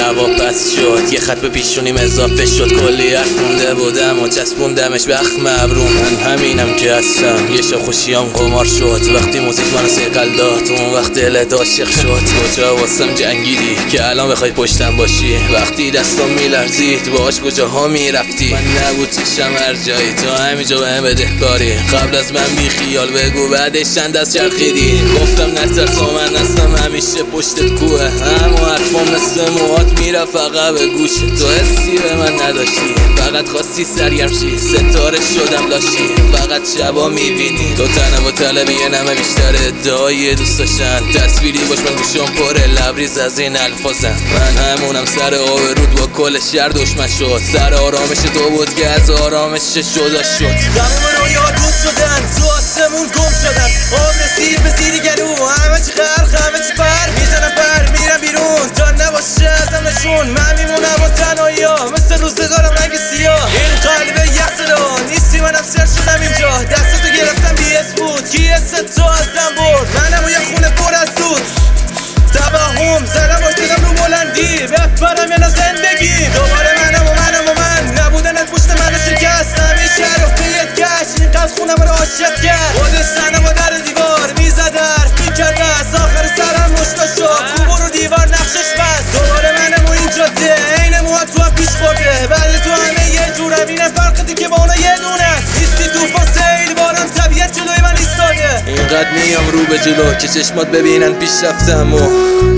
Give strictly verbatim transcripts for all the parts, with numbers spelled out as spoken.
هوا پس شد، یه خط به پیشونیم اضافه شد. کلی حرف مونده بودم و چسبوندمش به اخم ابروم. من همینم که هستم، یه شب خوشیام قمار شد. وقتی موزیک منو سیقل داد، اون وقت دلت عاشق شد. کجا واسم جنگیدی که الان بخوای پشتم باشی؟ وقتی دستم میلرزید باهاش کجاها میرفتی؟ من نبود چشم هر جایی، تو همینجا بهم بدهکاری. قبل از من بی خیال بگو، بعدش چند از چرخیدی. گفتم نترس و من هستم همیشه پشتت کوه. همو حرفام مثل موهات میرفت عقب گوش. تو حسی به من نداشتی، فقط خواستی سرگرم شی. ستاره شدم لاشی، فقط شبا میبینی. تو تنم و طلبی یه نمه بیشتر ادعای دوست داشتن. تصویری باش من گوشم پره لبریز از این الفاظم. من همونم سر آورود با کل شهر دشمن شد. سر آرامش تو بود که از آرامش جدا شد. تمام رویا دود شدن، تو آسمون گم شدن. آب رسید به زیر گلو، همه چی خرخ همه چی پر. میزنم پر میرم بیرون تا نباشه ازم نشون. من میمونم و تنهایی ها مثل روزگارم رنگ سیاه. این قلب یخ زدا نیستی، منم سر شدم اینجا. دستتو گرفتم بی اس بود، کی است تو ازم برد. منم و یه خونه پر از دود توهم زدم و شدم رو بلندی. بپرم یا نه زندگی دوباره منم و منم و من. نبودنت پشت منو شکست، همیشه رفته یه کش. اینقدر خونم رو عاشق کرد، خود سنم و در دیوار میزد حرف میکرد. از آخر سرم مشتا شد، رو برو دیوار نقشش بست. دوباره منم و این جاده عین موها تو هم پیش برده. بعد تو همه یه جورم، اینه فرقتی که با اونا یه دونه. نیستی توفان سیل باران، طبیعت جلوی من ایستاده. اینقدر میام رو به جلو که چشمات ببینن پیش رفتم و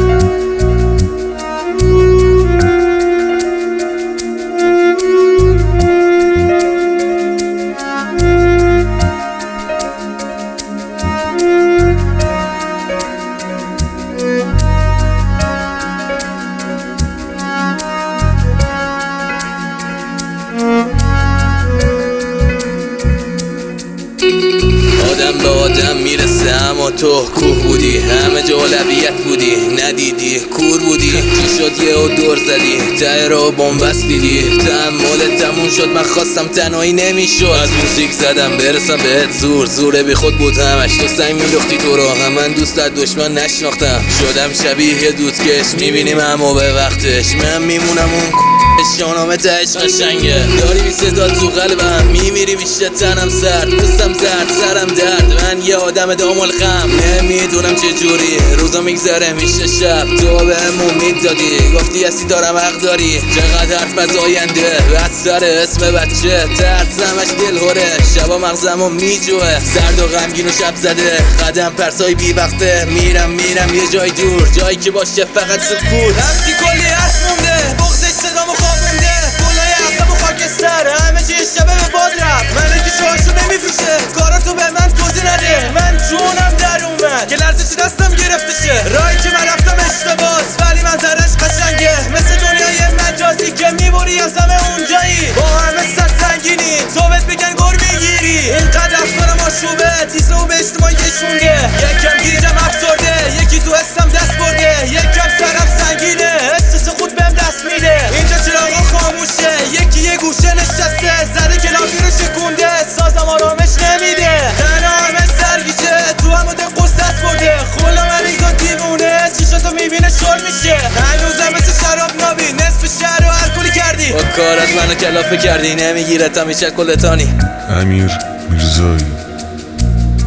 آدم به آدم میرسه، اما تو کوه بودی. همه جا اولویت بودی، ندیدی کور بودی. چی شد یه و دور زدی، ته رو بومبست دیدی. تحمل تموم شد، من خواستم تنهایی نمیشد. از موزیک زدم برسم بهت، زور زور بی خود بود همش. تو سنگ میلختی تو راه هم، من دوست از دشمن نشناختم. شدم شبیه دودکش، میبینیم همو به وقتش. من میمونم اون شانامه تهش قشنگه. داری بی صدا تو قلبم، میمیری میشه تنم سرد. دوستم زرد سرم درد، من یه آدم دامل خم. نمیدونم چه جوری روزا میگذره میشه شب. تو بهم امید دادی، گفتی هستی دارم حق داری. چقدر حرف از آینده، بس سر اسم بچه. ترسمش دل هوره، شبا مغزمو میجوه. سرد و غمگین و شب زده، قدم پرسای بی وقته. میرم میرم یه جای دور، جایی که باشه فقط سکوت. رفتی کلی حرف مونده، بغزش صدامو خوابونده. گلای عقب و خاکستر، همه چی شبه به باد رفت. منه که شوهاشو نمیفروشه، کاراتو به من توضیح نده. من جونم در اومد که لرزشی دستم گرفته شه. راهی که من رفتم اشتباس، ولی منظرش قشنگه. مثل دنیای مجازی که میبری از همه اونجایی. با همه سر سنگینی تو بهت بگن گر میگیری. اینقدر رفتارم آشوبه، تیسه و به اجتماعی کشونده. یکم گیرم افسرده، یکی تو حسم دست برده. یکم سرم سنگینه، احساس خود بهم دست میده. اینجا چراغا خاموشه، یکی یه گوشه نشسته. زده کلامی رو شکونده، سازم آرامش نمیده. تنها همه سرگیشه، تو همه دل قصت برده. خولا مریض و دیوونه، چیشاتو میبینه شل میشه. هنوزم مثل شراب نابی، نصف شهر رو الکلی کردی. با کارت منو کلافه کردی، نمیگیرت همیشه کلتانی. امیر میرزایی،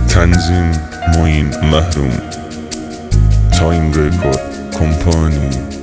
تنظیم معین محروم، تایم رکورد کمپانی.